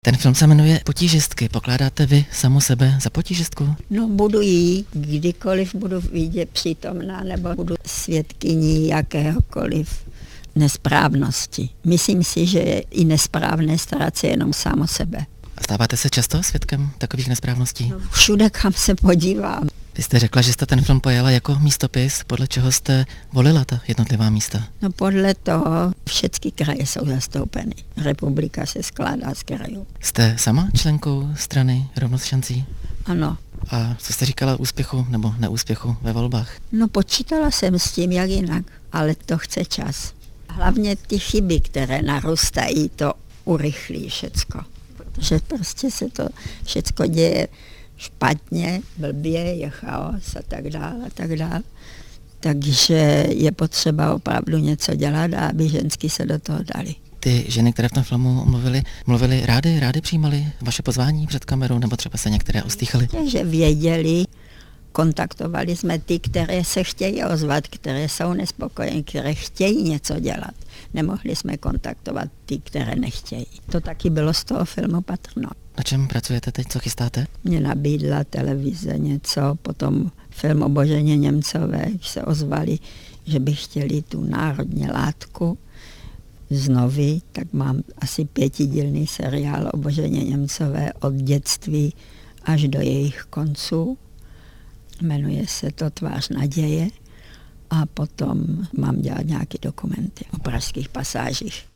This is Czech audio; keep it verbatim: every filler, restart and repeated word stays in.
Ten film se jmenuje Potížistky. Pokládáte vy samu sebe za potížistku? No, budu jí, kdykoliv budu vidět přítomná, nebo budu svědkyní jakéhokoliv nesprávnosti. Myslím si, že je i nesprávné starat se jenom sám o sebe. A stáváte se často svědkem takových nesprávností? No, všude, kam se podívám. Vy jste řekla, že jste ten film pojala jako místopis, podle čeho jste volila ta jednotlivá místa? No, podle toho všechny kraje jsou zastoupeny. Republika se skládá z krajů. Jste sama členkou strany Rovnost šancí? Ano. A co jste říkala úspěchu nebo neúspěchu ve volbách? No, počítala jsem s tím, jak jinak, ale to chce čas. Hlavně ty chyby, které narůstají, to urychlí všecko. Protože prostě se to všecko děje špatně, blbě, je chaos a tak dále a tak dále. Takže je potřeba opravdu něco dělat, aby ženský se do toho dali. Ty ženy, které v tom filmu mluvily, mluvily rády, rády přijímali vaše pozvání před kamerou, nebo třeba se některé ostýchaly? Takže věděli, kontaktovali jsme ty, které se chtějí ozvat, které jsou nespokojení, které chtějí něco dělat. Nemohli jsme kontaktovat ty, které nechtějí. To taky bylo z toho filmu patrno. Na čem pracujete teď, co chystáte? Mě nabídla televize něco, potom film o Boženě Němcové se ozvali, že by chtěli tu národní látku znovu, tak mám asi pětidílný seriál o Boženě Němcové od dětství až do jejich konců. Jmenuje se to Tvář naděje a potom mám dělat nějaké dokumenty o pražských pasážích.